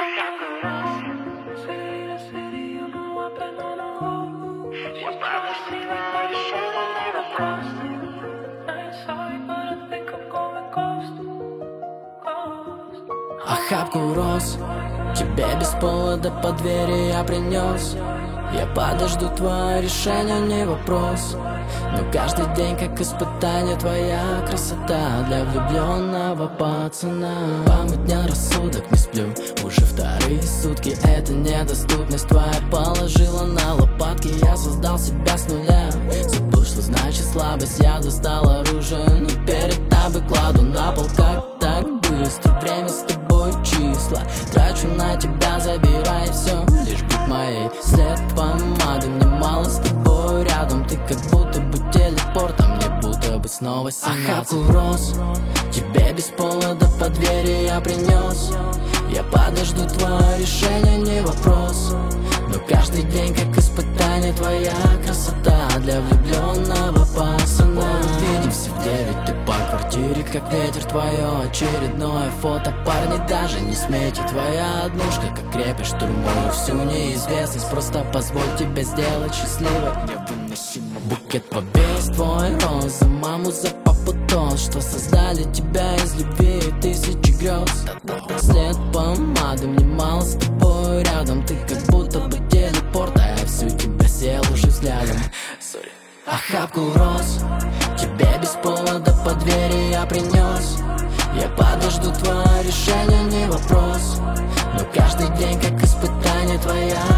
Охапку роз тебе без повода по двери я принес. Я подожду твое решение, не вопрос. Но каждый день как испытание, твоя красота для влюбленного пацана. Помутнел рассудок, не сплю уже вторые сутки. Это недоступность твоя положила на лопатки. Я создал себя с нуля, забыл, что значит слабость. Я достал оружие, но перед тобой кладу на пол. Как так быстро время с тобой числа трачу на тебя, забирай все, лишь будь моей. След помады, мне мало с тобой рядом. Ты как будто бы телепортом, мне будто бы снова 17. Охапку роз тебе без повода по двери я принес. Я подожду твое решение, не вопрос. Но каждый день как испытание, твоя красота для влюбленного пацана. Видимся в 9, ты по квартире как ветер. Твое очередное фото, парни, даже не смейте. Твоя однушка как крепишь, штурмую всю неизвестность. Просто позволь тебе сделать счастливой. Букет побед, твой роз, за маму, за папу тот, что создали тебя из любви и тысячи грез. След помады, мне мало с тобой рядом. Ты как будто бы телепорт, а я всю тебя съел уже взглядом. Охапку роз тебе без повода по двери я принес. Я подожду твое решение, не вопрос. Но каждый день как испытание, твоя